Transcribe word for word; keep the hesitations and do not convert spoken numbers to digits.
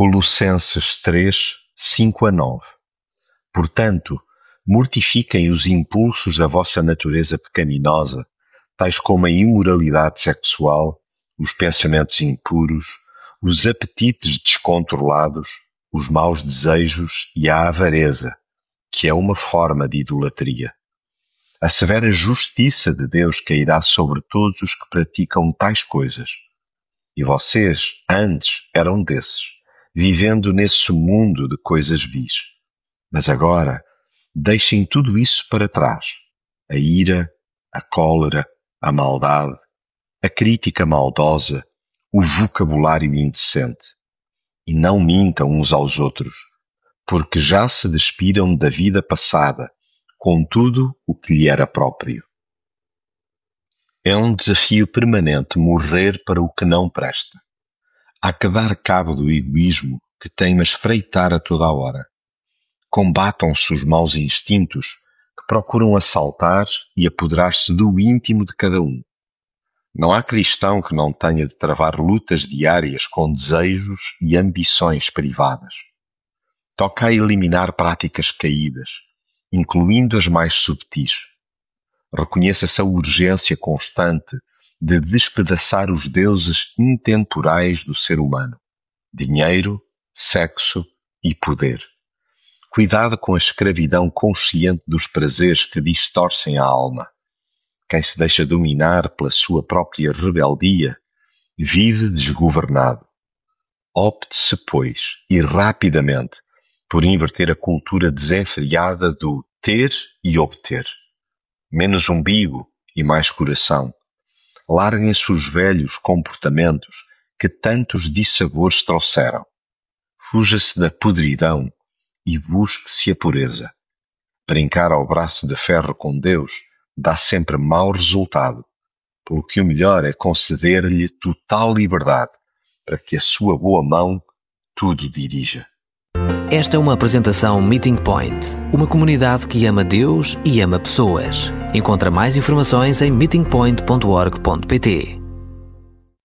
Colossenses três, cinco a nove. Portanto, mortifiquem os impulsos da vossa natureza pecaminosa, tais como a imoralidade sexual, os pensamentos impuros, os apetites descontrolados, os maus desejos e a avareza, que é uma forma de idolatria. A severa justiça de Deus cairá sobre todos os que praticam tais coisas. E vocês, antes, eram desses, vivendo nesse mundo de coisas vis. Mas agora, deixem tudo isso para trás. A ira, a cólera, a maldade, a crítica maldosa, o vocabulário indecente. E não mintam uns aos outros, porque já se despiram da vida passada, com tudo o que lhe era próprio. É um desafio permanente morrer para o que não presta. Há que dar cabo do egoísmo que teima esfreitar a toda a hora. Combatam-se os maus instintos que procuram assaltar e apoderar-se do íntimo de cada um. Não há cristão que não tenha de travar lutas diárias com desejos e ambições privadas. Toca a eliminar práticas caídas, incluindo as mais subtis. Reconheça-se a urgência constante de despedaçar os deuses intemporais do ser humano: dinheiro, sexo e poder. Cuidado com a escravidão consciente dos prazeres que distorcem a alma. Quem se deixa dominar pela sua própria rebeldia vive desgovernado. Opte-se, pois, e rapidamente, por inverter a cultura desenfreada do ter e obter. Menos umbigo e mais coração. Larguem-se os velhos comportamentos que tantos dissabores trouxeram. Fuja-se da podridão e busque-se a pureza. Brincar ao braço de ferro com Deus dá sempre mau resultado, pelo que o melhor é conceder-lhe total liberdade, para que a sua boa mão tudo dirija. Esta é uma apresentação Meeting Point, uma comunidade que ama Deus e ama pessoas. Encontra mais informações em meeting point ponto org ponto pt.